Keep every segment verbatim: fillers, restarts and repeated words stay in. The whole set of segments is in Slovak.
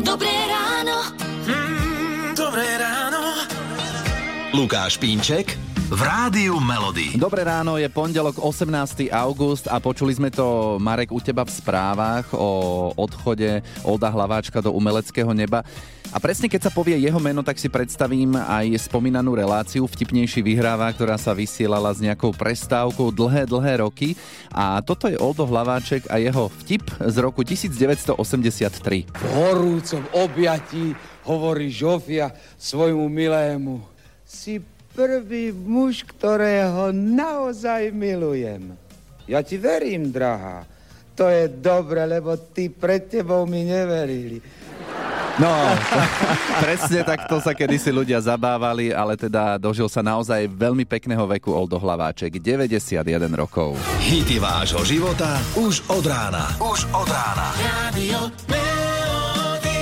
Dobré ráno. Mm, dobré ráno. Lukáš Pínček v Rádiu Melody. Dobré ráno, je pondelok osemnásteho augusta a počuli sme to, Marek, u teba v správach o odchode Olda Hlaváčka do umeleckého neba. A presne keď sa povie jeho meno, tak si predstavím aj spomínanú reláciu Vtipnejší vyhráva, ktorá sa vysielala s nejakou prestávkou dlhé, dlhé roky. A toto je Oldo Hlaváček a jeho vtip z roku devätnásťstoosemdesiattri. V horúcom objatí hovorí Žofia svojmu milému: si prvý muž, ktorého naozaj milujem. Ja ti verím, drahá. To je dobre, lebo ty pred tebou mi neverili. No, presne takto sa kedysi ľudia zabávali, ale teda dožil sa naozaj veľmi pekného veku Oldo Hlaváček, deväťdesiatjeden rokov. Hity vášho života už od rána. Už od rána. Radio Melody.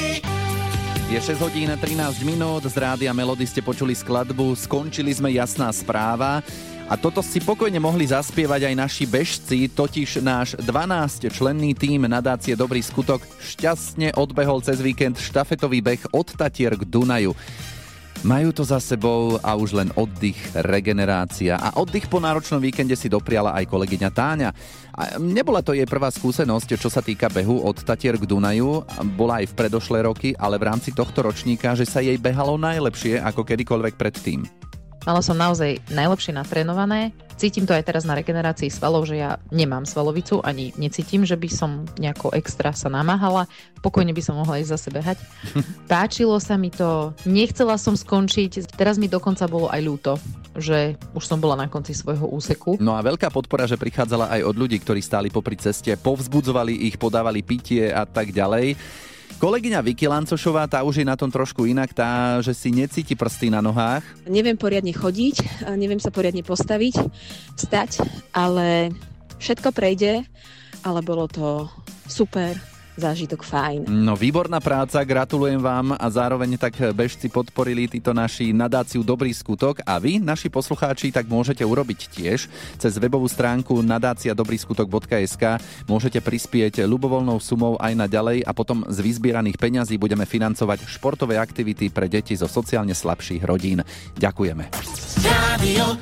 Je šesť hodín trinásť minút, z Rádia Melody ste počuli skladbu Skončili sme, jasná správa. A toto si pokojne mohli zaspievať aj naši bežci, totiž náš dvanásťčlenný tím nadácie Dobrý skutok šťastne odbehol cez víkend štafetový beh od Tatier k Dunaju. Majú to za sebou a už len oddych, regenerácia. A oddych po náročnom víkende si dopriala aj kolegyňa Táňa. A nebola to jej prvá skúsenosť, čo sa týka behu od Tatier k Dunaju. Bola aj v predošlé roky, ale v rámci tohto ročníka, že sa jej behalo najlepšie ako kedykoľvek predtým. Mala som naozaj najlepšie natrénované. Cítim to aj teraz na regenerácii svalov, že ja nemám svalovicu, ani necítim, že by som nejako extra sa namáhala. Pokojne by som mohla ísť zase behať. Páčilo sa mi to, nechcela som skončiť. Teraz mi dokonca bolo aj ľúto, že už som bola na konci svojho úseku. No a veľká podpora, že prichádzala aj od ľudí, ktorí stáli popri ceste, povzbudzovali ich, podávali pitie a tak ďalej. Kolegyňa Vicky Lancošová, tá už je na tom trošku inak, tá, že si necíti prsty na nohách. Neviem poriadne chodiť, neviem sa poriadne postaviť, vstať, ale všetko prejde, ale bolo to super, zážitok fajn. No, výborná práca, gratulujem vám a zároveň tak bežci podporili títo naši nadáciu Dobrý skutok a vy, naši poslucháči, tak môžete urobiť tiež. Cez webovú stránku nadácia dobrý skutok bodka es ká môžete prispieť ľubovoľnou sumou aj naďalej a potom z vyzbieraných peňazí budeme financovať športové aktivity pre deti zo sociálne slabších rodín. Ďakujeme. Radio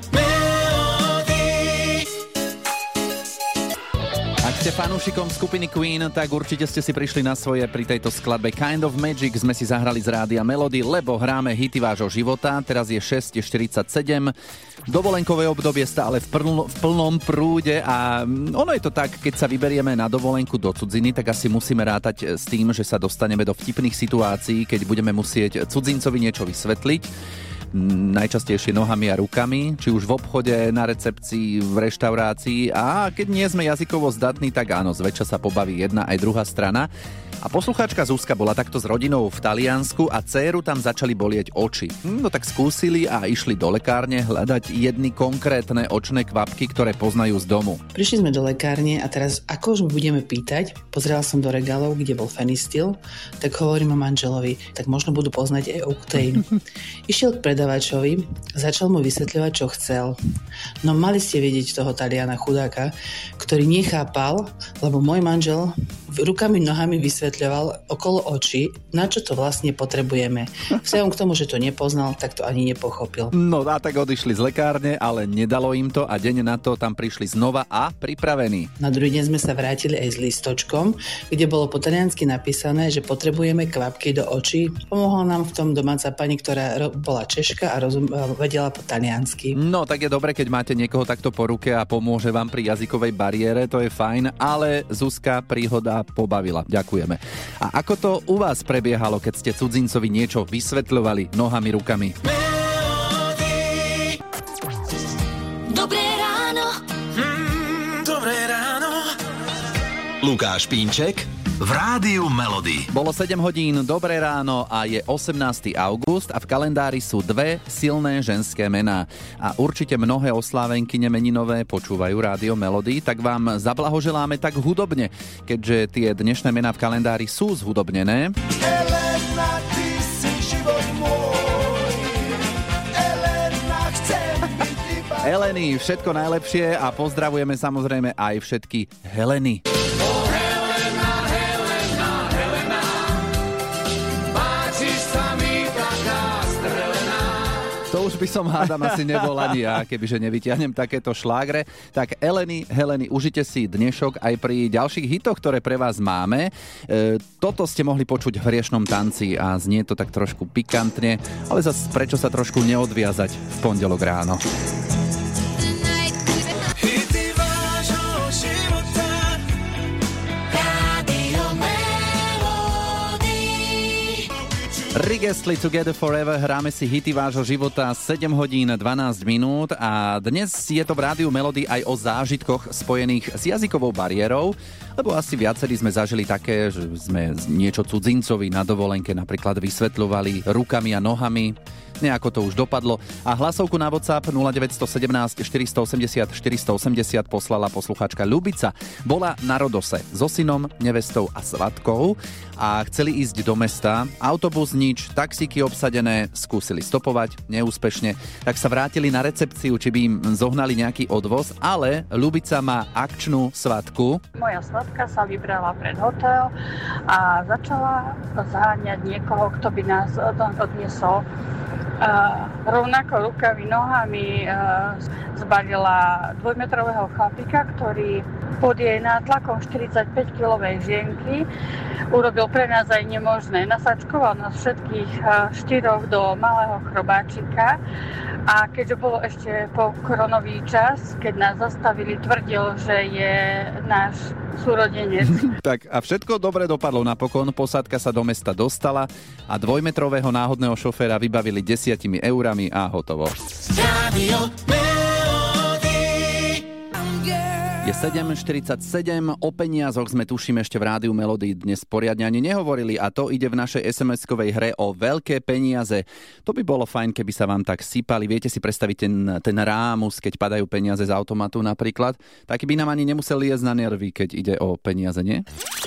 Ak ste fanúšikom skupiny Queen, tak určite ste si prišli na svoje pri tejto skladbe Kind of Magic. Sme si zahrali z Rádia Melody, lebo hráme hity vášho života. Teraz je šesť štyridsaťsedem. Dovolenkové obdobie stále v, prl- v plnom prúde a ono je to tak, keď sa vyberieme na dovolenku do cudziny, tak asi musíme rátať s tým, že sa dostaneme do vtipných situácií, keď budeme musieť cudzincovi niečo vysvetliť. Najčastejšie nohami a rukami, či už v obchode, na recepcii, v reštaurácii a keď nie sme jazykovo zdatní, tak áno, zväčša sa pobaví jedna aj druhá strana. A poslucháčka Zuzka bola takto s rodinou v Taliansku a dcéru tam začali bolieť oči. No tak skúsili a išli do lekárne hľadať jedny konkrétne očné kvapky, ktoré poznajú z domu. Prišli sme do lekárne a teraz ako už mu budeme pýtať, pozrela som do regálov, kde bol Fenistil, tak hovorím o manželovi, tak možno budú poznať aj Octane. Išiel k predavačovi, začal mu vysvetľovať, čo chcel. No mali ste vidieť toho Taliana chudáka, ktorý nechápal, lebo môj manžel rukami, nohami vysvetľoval okolo očí, na čo to vlastne potrebujeme. Vzhľadom k tomu, že to nepoznal, tak to ani nepochopil. No a tak odišli z lekárne, ale nedalo im to a deň na to tam prišli znova a pripravení. Na druhý deň sme sa vrátili aj s listočkom, kde bolo po taliansky napísané, že potrebujeme kvapky do očí. Pomohla nám v tom domáca pani, ktorá ro- bola Češka a rozum- vedela po taliansky. No tak je dobre, keď máte niekoho takto po ruke a pomôže vám pri jazykovej bariére, to je fajn, ale Zuzka príhoda pobavila. Ďakujeme. A ako to u vás prebiehalo, keď ste cudzincovi niečo vysvetľovali nohami, rukami? Dobré ráno. Mm, dobré ráno. Lukáš Pínček v Rádiu Melody. Bolo sedem hodín, dobré ráno a je osemnásteho august a v kalendári sú dve silné ženské mená. A určite mnohé oslávenkyne meninové počúvajú Rádio Melody, tak vám zablahoželáme tak hudobne, keďže tie dnešné mená v kalendári sú zhudobnené. Elena, ty si život môj. Elena, chcem byť iba... Eleny, všetko najlepšie a pozdravujeme samozrejme aj všetky Heleny. už by som hádam asi nebol ani ja, kebyže nevytiahnem takéto šlágre. Tak Eleny, Heleny, užite si dnešok aj pri ďalších hitoch, ktoré pre vás máme. E, toto ste mohli počuť v hriešnom tanci a znie to tak trošku pikantne, ale zase prečo sa trošku neodviazať v pondelok ráno. Rick Astley, Together Forever, hráme si hity vášho života, sedem hodín dvanásť minút a dnes je to v Rádiu Melody aj o zážitkoch spojených s jazykovou bariérou, lebo asi viacerí sme zažili také, že sme niečo cudzincovi na dovolenke napríklad vysvetľovali rukami a nohami. Nejako to už dopadlo. A hlasovku na WhatsApp nula deväť jedna sedem štyri osem nula štyri osem nula poslala posluchačka Ľubica. Bola na Rodose so synom, nevestou a svatkou a chceli ísť do mesta. Autobus nič, taxíky obsadené, skúsili stopovať, neúspešne. Tak sa vrátili na recepciu, či by im zohnali nejaký odvoz, ale Ľubica má akčnú svatku. Moja svatka sa vybrala pred hotel a začala zháňať niekoho, kto by nás odniesol. Uh, rovnako rukami, nohami uh, zbalila dvojmetrového chlapika, ktorý pod jej nátlakom štyridsaťpäťkilovej žienky urobil pre nás aj nemožné. Nasačkoval nás všetkých uh, štyroch do malého chrobáčika a keďže bolo ešte po koronový čas, keď nás zastavili, tvrdil, že je náš súrodenec. Tak a všetko dobre dopadlo napokon, posádka sa do mesta dostala a dvojmetrového náhodného šoféra vybavili desiatimi eurami a hotovo. Je sedem štyridsaťsedem, o peniazoch sme tuším ešte v Rádiu Melody dnes poriadne ani nehovorili a to ide v našej es em eskovej hre o veľké peniaze. To by bolo fajn, keby sa vám tak sypali. Viete si predstaviť ten, ten rámus, keď padajú peniaze z automatu napríklad? Tak by nám ani nemuseli jesť na nervy, keď ide o peniaze, nie?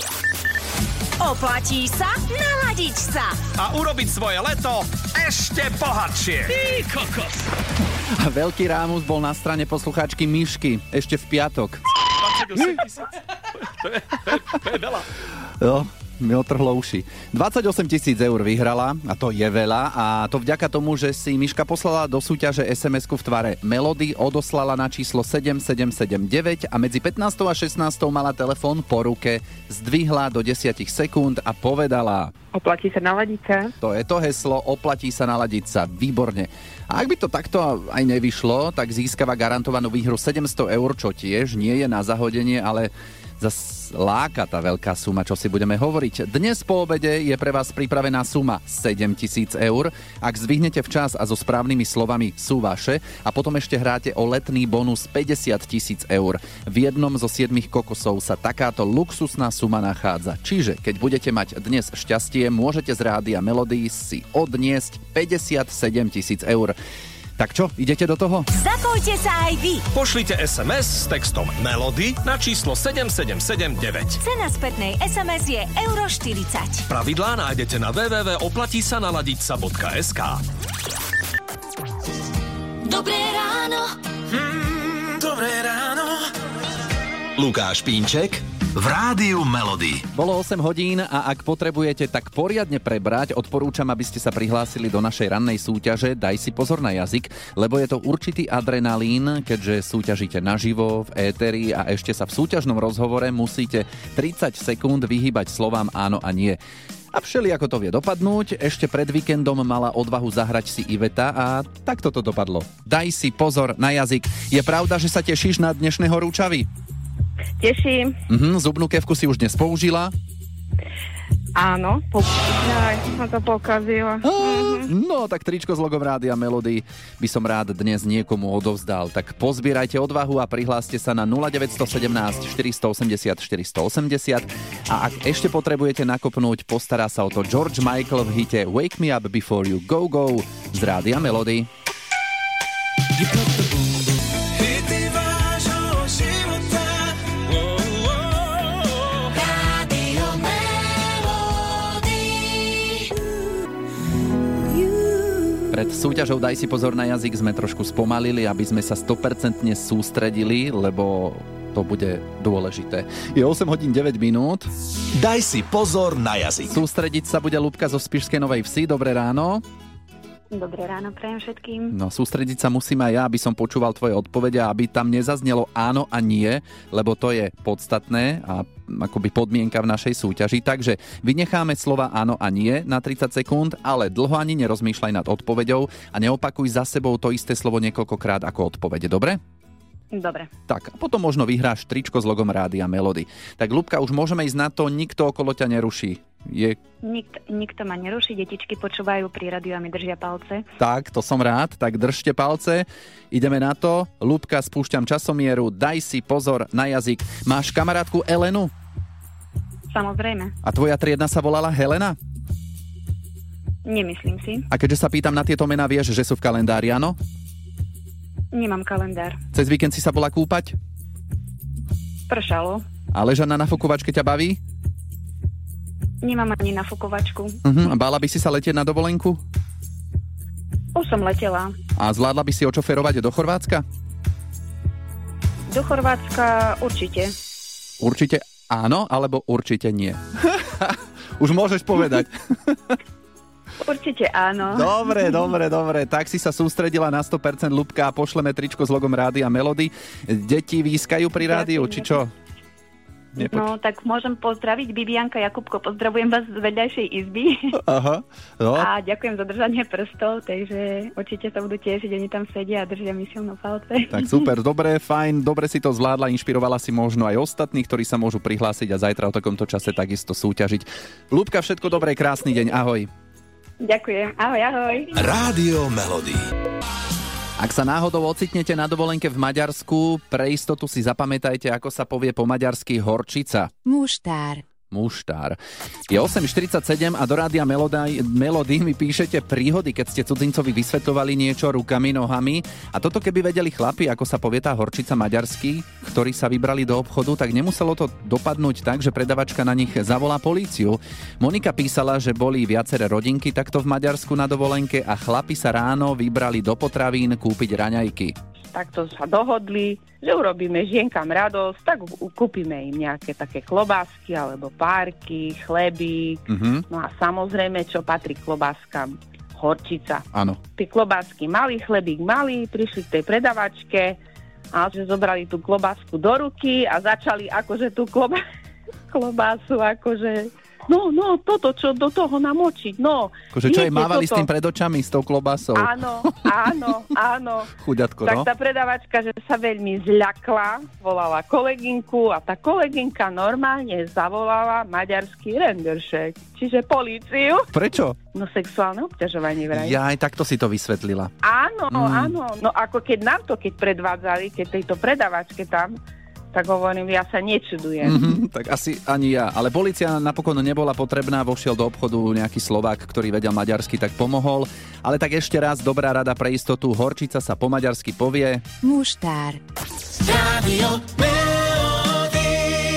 Oplatí sa naladiť sa A urobiť svoje leto ešte bohatšie. Ty kokos. A veľký rámus bol na strane poslucháčky Mišky ešte v piatok. dvadsaťosem tisíc. To je, to je, to je veľa. Jo, mi otrhlo uši. dvadsaťosem tisíc eur vyhrala, a to je veľa, a to vďaka tomu, že si Miška poslala do súťaže es em esku v tvare Melody, odoslala na číslo sedem sedem sedem deväť a medzi pätnástou a šestnástou mala telefón po ruke, zdvihla do desať sekúnd a povedala: Oplatí sa naladiť sa. To je to heslo, oplatí sa naladiť sa, výborne. A ak by to takto aj nevyšlo, tak získava garantovanú výhru sedemsto eur, čo tiež nie je na zahodenie, ale zas láka tá veľká suma, čo si budeme hovoriť. Dnes po obede je pre vás pripravená suma sedem tisíc eur. Ak zdvihnete včas a so správnymi slovami sú vaše a potom ešte hráte o letný bonus päťdesiat tisíc eur. V jednom zo siedmich kokosov sa takáto luxusná suma nachádza. Čiže keď budete mať dnes šťastie, môžete z Rádia Melody si odniesť päťdesiatsedem tisíc eur. Tak čo, idete do toho? Zapojte sa aj vy. Pošlite es em es s textom Melody na číslo sedem sedem sedem deväť. Cena spätnej es em es je euro štyridsať. Pravidlá nájdete na w w w bodka oplatí sa naladiť sa bodka es ká. Dobré ráno. Mm, dobré ráno. Lukáš Pínček v Rádiu Melody. Bolo osem hodín a ak potrebujete tak poriadne prebrať, odporúčam, aby ste sa prihlásili do našej rannej súťaže Daj si pozor na jazyk, lebo je to určitý adrenalín, keďže súťažíte naživo v éteri a ešte sa v súťažnom rozhovore musíte tridsať sekúnd vyhýbať slovám áno a nie. A všeli ako to vie dopadnúť, ešte pred víkendom mala odvahu zahrať si Iveta a takto to dopadlo. Daj si pozor na jazyk. Je pravda, že sa tešíš na dnešné horúčavy? Teším. Mhm, zubnú kevku si už dnes použila? Áno, po... Aj, som to pokazila. Mm-hmm. No, tak tričko s logom Rádia Melody by som rád dnes niekomu odovzdal. Tak pozbierajte odvahu a prihláste sa na nula deväť jedna sedem štyri osem nula štyri osem nula. A ak ešte potrebujete nakopnúť, postará sa o to George Michael v hite Wake Me Up Before You Go Go z Rádia Melody. Pred súťažou Daj si pozor na jazyk sme trošku spomalili, aby sme sa sto percent sústredili, lebo to bude dôležité. Je osem hodín deväť minút. Daj si pozor na jazyk. Sústrediť sa bude Ľubka zo Spišskej Novej Vsi. Dobré ráno. Dobré ráno prajem všetkým. No, sústrediť sa musím aj ja, aby som počúval tvoje odpovede a aby tam nezaznelo áno a nie, lebo to je podstatné a akoby podmienka v našej súťaži. Takže vynecháme slova áno a nie na tridsať sekúnd, ale dlho ani nerozmýšľaj nad odpoveďou a neopakuj za sebou to isté slovo niekoľkokrát ako odpovede, dobre? Dobre. Tak, a potom možno vyhráš tričko s logom Rádia Melody. Tak, Ľubka, už môžeme ísť na to, nikto okolo ťa neruší. Je... Nik, nikto ma neruší, detičky počúvajú pri rádiu a mi držia palce. Tak, to som rád, tak držte palce. Ideme na to. Ľubka, spúšťam časomieru, daj si pozor na jazyk. Máš kamarátku Elenu? Samozrejme. A tvoja triedna sa volala Helena? Nemyslím si. A keďže sa pýtam na tieto mená, vieš, že sú v kalendári, áno? Nemám kalendár. Cez víkend si sa bola kúpať? Pršalo. A ležať na nafukovačke ťa baví? Nemám ani nafukovačku. Uh-huh. A bála by si sa letieť na dovolenku? Už som letela. A zvládla by si očoferovať do Chorvátska? Do Chorvátska určite. Určite áno, alebo určite nie? Už môžeš povedať. Určite áno. Dobre, dobre, dobre. Tak si sa sústredila na sto percent, Ľubka, a pošleme tričko s logom Rádia Melody. Deti výskajú pri rádiu, či čo? Nepoč- no, tak môžem pozdraviť. Bibianka, Jakubko, pozdravujem vás z vedľajšej izby. Aha. No. A ďakujem za držanie prstov, takže určite sa budú tešiť, oni tam sedia a držia mi silno palce. Tak super, dobre, fajn, dobre si to zvládla, inšpirovala si možno aj ostatných, ktorí sa môžu prihlásiť a zajtra o takomto čase takisto súťažiť. Ľubka, všetko dobré, krásny deň, ahoj. Ďakujem, ahoj, ahoj. Rádio Melody. Ak sa náhodou ocitnete na dovolenke v Maďarsku, pre istotu si zapamätajte, ako sa povie po maďarsky horčica. Muštár. Muštár. Je osem štyridsaťsedem a do Rádia Melody, Melody mi píšete príhody, keď ste cudzincovi vysvetľovali niečo rukami, nohami. A toto keby vedeli chlapi, ako sa povie tá horčica maďarsky, ktorí sa vybrali do obchodu, tak nemuselo to dopadnúť tak, že predavačka na nich zavolá políciu. Monika písala, že boli viaceré rodinky takto v Maďarsku na dovolenke a chlapi sa ráno vybrali do potravín kúpiť raňajky. Takto sa dohodli, že urobíme žienkam radosť, tak kúpime im nejaké také klobásky alebo párky, chleby. Uh-huh. No a samozrejme, čo patrí klobáskam? Horčica. Áno. Tie klobásky mali, chlebík mali, prišli k tej predavačke a že zobrali tú klobásku do ruky a začali akože tú kloba- klobásu akože... No, no, toto, čo do toho namočiť, no. Akože čo jej mávali toto s tým pred očami, s tou klobásou. Áno, áno, áno. Chuďatko, tak no. Tak tá predavačka, že sa veľmi zľakla, volala kolegynku a tá kolegynka normálne zavolala maďarský renderšek, čiže políciu. Prečo? No sexuálne obťažovanie vraj. Ja aj takto si to vysvetlila. Áno, mm. áno. No ako keď nám to, keď predvádzali, keď tejto predavačke tam, tak hovorím, ja sa nečudujem. Mm-hmm, tak asi ani ja. Ale polícia napokon nebola potrebná, vošiel do obchodu nejaký Slovák, ktorý vedel maďarsky, tak pomohol. Ale tak ešte raz, dobrá rada pre istotu, horčica sa po maďarsky povie... Muštár. Rádio Melody.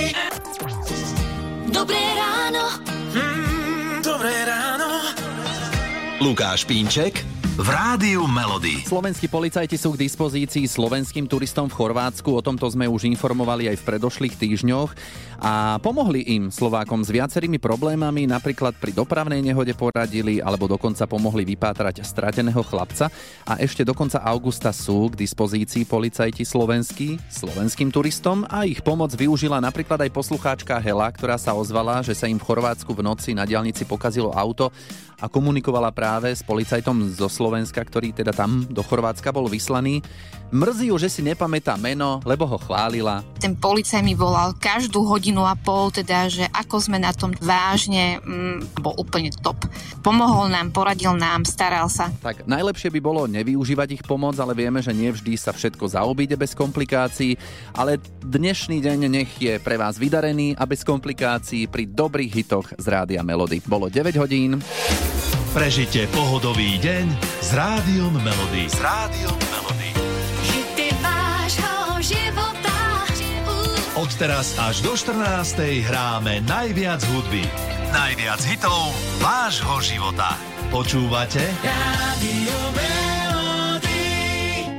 Dobré ráno. Mm, dobré ráno. Lukáš Pínček v Rádiu Melody. Slovenskí policajti sú k dispozícii slovenským turistom v Chorvátsku. O tomto sme už informovali aj v predošlých týždňoch. A pomohli im, Slovákom, s viacerými problémami, napríklad pri dopravnej nehode poradili, alebo dokonca pomohli vypátrať strateného chlapca. A ešte do konca augusta sú k dispozícii policajti slovenskí slovenským turistom a ich pomoc využila napríklad aj poslucháčka Hela, ktorá sa ozvala, že sa im v Chorvátsku v noci na diaľnici pokazilo auto a komunikovala práve s policajtom zo Slovenska, ktorý teda tam do Chorvátska bol vyslaný. Mrzí ju, že si nepamätá meno, lebo ho chválila. Ten policaj mi volal každú hodinu a pol, teda, že ako sme na tom vážne, mm, bol úplne top. Pomohol nám, poradil nám, staral sa. Tak najlepšie by bolo nevyužívať ich pomoc, ale vieme, že nie vždy sa všetko zaobíde bez komplikácií, ale dnešný deň nech je pre vás vydarený a bez komplikácií pri dobrých hitoch z Rádia Melody. Bolo deväť hodín. Prežite pohodový deň s Rádiom Melody. S Rádiom Melody. Od teraz až do štrnástej hráme najviac hudby. Najviac hitov vášho života. Počúvate? Rádio Melody.